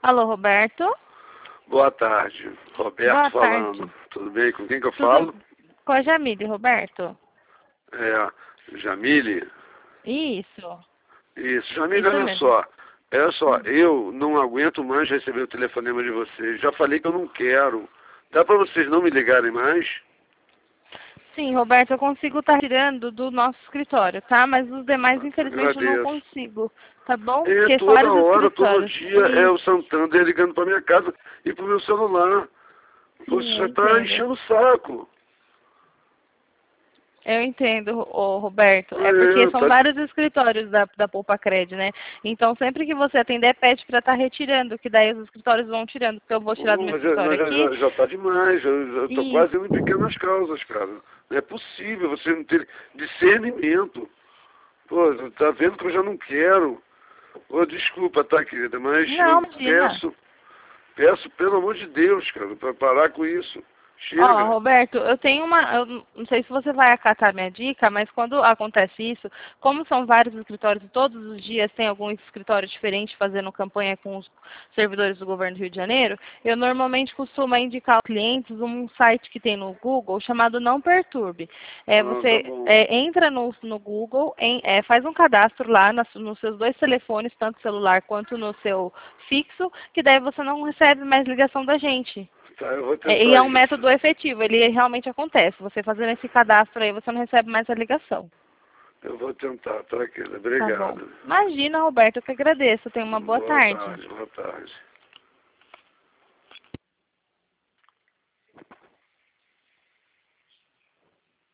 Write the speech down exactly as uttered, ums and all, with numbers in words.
Alô, Roberto? Boa tarde. Roberto Boa falando. tarde. Tudo bem? Com quem que eu Tudo falo? com a Jamile, Roberto? É, Jamile? Isso. Isso. Jamile, Isso olha mesmo. só. Olha só, eu não aguento mais receber o telefonema de vocês. Já falei que eu não quero. Dá para vocês não me ligarem mais? Sim, Roberto, eu consigo estar tirando do nosso escritório, tá? Mas os demais, infelizmente, eu não Agradeço. consigo, tá bom? É, Porque toda vários hora, todo escritórios. dia é o Isso. Santander ligando para minha casa e pro meu celular. Você Sim, eu já está entendo. enchendo o saco. Eu entendo, ô, Roberto. É porque É, são tá... vários escritórios da, da Poupa Cred, né? Então, sempre que você atender, pede para estar retirando, que daí os escritórios vão tirando. Porque eu vou tirar do Pô, meu mas já, escritório mas já, aqui já, já tá demais, já, já tô e... quase indo em pequenas causas, cara. Não é possível você não ter discernimento. Pô, tá vendo que eu já não quero. Pô, desculpa, tá, querida, mas Não, eu imagina. peço, peço, pelo amor de Deus, cara, pra parar com isso. Ó, Chega. Roberto, eu tenho uma, eu não sei se você vai acatar minha dica, mas quando acontece isso, como são vários escritórios e todos os dias tem algum escritório diferente fazendo campanha com os servidores do governo do Rio de Janeiro, eu normalmente costumo indicar aos clientes um site que tem no Google chamado Não Perturbe. É, Ah, tá você bom. é, entra no, no Google, em, é, faz um cadastro lá nas, nos seus dois telefones, tanto celular quanto no seu fixo, que daí você não recebe mais ligação da gente. Tá, eu vou É, e é tentar um isso. método efetivo, ele realmente acontece. Você fazendo esse cadastro aí, você não recebe mais a ligação. Eu vou tentar, tá, querida? Tá bom. Obrigado. Imagina, Roberto, eu que agradeço. Tenha uma boa Boa tarde. tarde, boa tarde.